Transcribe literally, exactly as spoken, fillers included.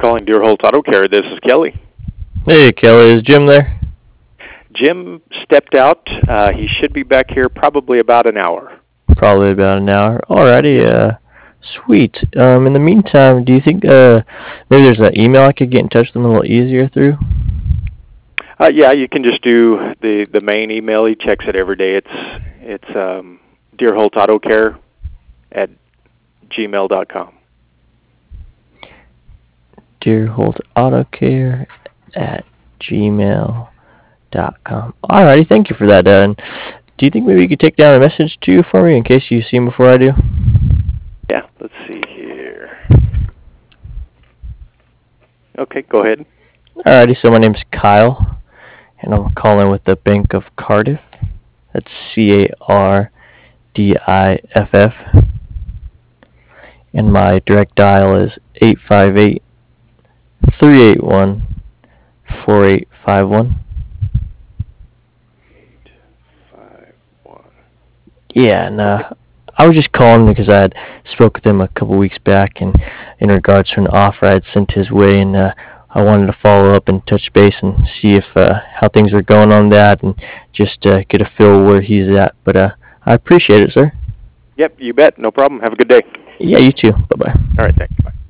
calling Deerholt Auto Care. This is Kelly. Hey, Kelly, is Jim there? Jim stepped out. Uh, he should be back here probably about an hour. Probably about an hour. Alrighty, uh, sweet. Um, in the meantime, do you think uh maybe there's an email I could get in touch with them a little easier through? Uh, yeah, you can just do the, the main email. He checks it every day. It's it's um, Deerholt Auto Care at gmail dot com. Deerholt Auto Care at gmail dot com. Alrighty, thank you for that, Dan. Do you think maybe you could take down a message to you for me in case you see him before I do? Yeah, let's see here. Okay, go ahead. Alrighty, so my name's Kyle, and I'm calling with the Bank of Cardiff. That's C A R D I F F. And my direct dial is eight five eight, three eight one, four eight five one. eight five one. Yeah, and uh, I was just calling because I had spoke with him a couple weeks back and in regards to an offer I had sent his way, and uh, I wanted to follow up and touch base and see if uh, how things were going on that and just uh, get a feel where he's at. But uh, I appreciate it, sir. Yep, you bet. No problem. Have a good day. Yeah, you too. Bye-bye. All right, thanks. Bye.